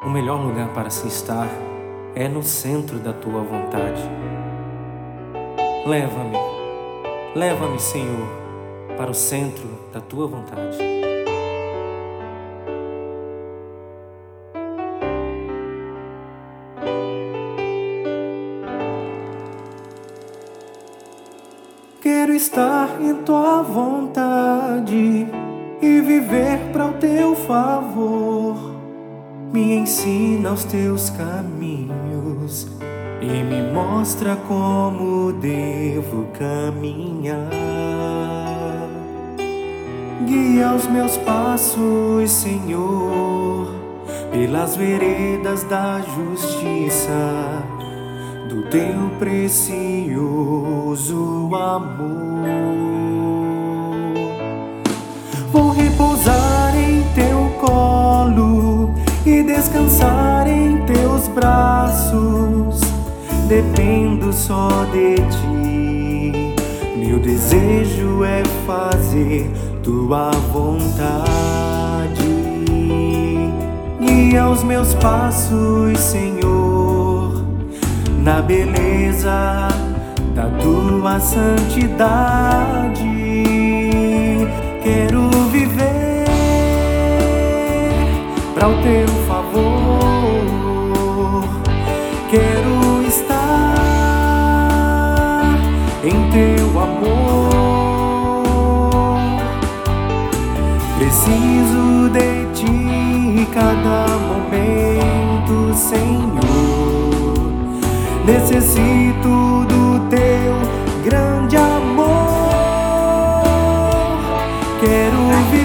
O melhor lugar para se estar é no centro da tua vontade. Leva-me, leva-me, Senhor, para o centro da tua vontade. Quero estar em tua vontade e viver para o teu favor. Me ensina os teus caminhos e me mostra como devo caminhar. Guia os meus passos, Senhor, pelas veredas da justiça, do teu precioso amor. Vou repousar em teu colo e descansar em teus braços. Dependo só de ti. Meu desejo é fazer tua vontade. Guia os meus passos, Senhor, na beleza da tua santidade. Quero viver para o teu favor. Quero estar em teu amor. Preciso de ti cada momento, Senhor. Necessito do teu grande amor. Quero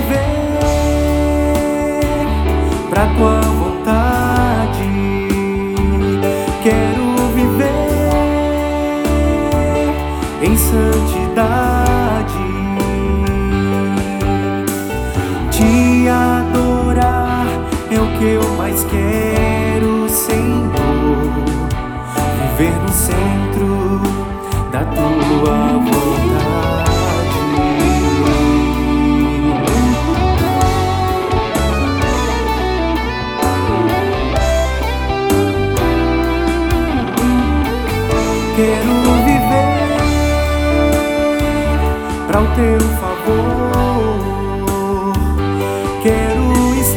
viver pra tua vontade. Quero viver em santidade. Te adorar é o que eu mais quero, Senhor. Viver no centro da tua vontade. Quero viver para o teu favor. Quero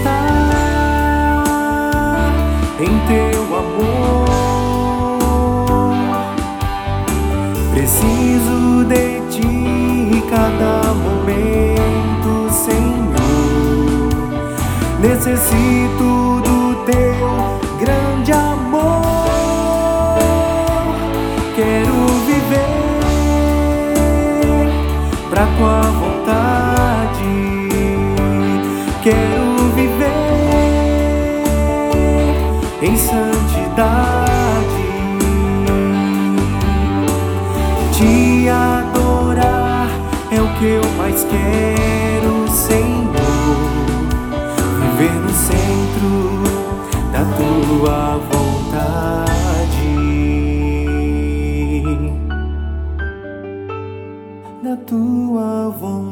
estar em teu amor. Preciso de ti cada momento, Senhor. Necessito do teu grande amor. Quero viver pra tua vontade. Quero viver em santidade. Te adorar é o que eu mais quero, Senhor. Viver no centro da tua vontade. Da tua vontade.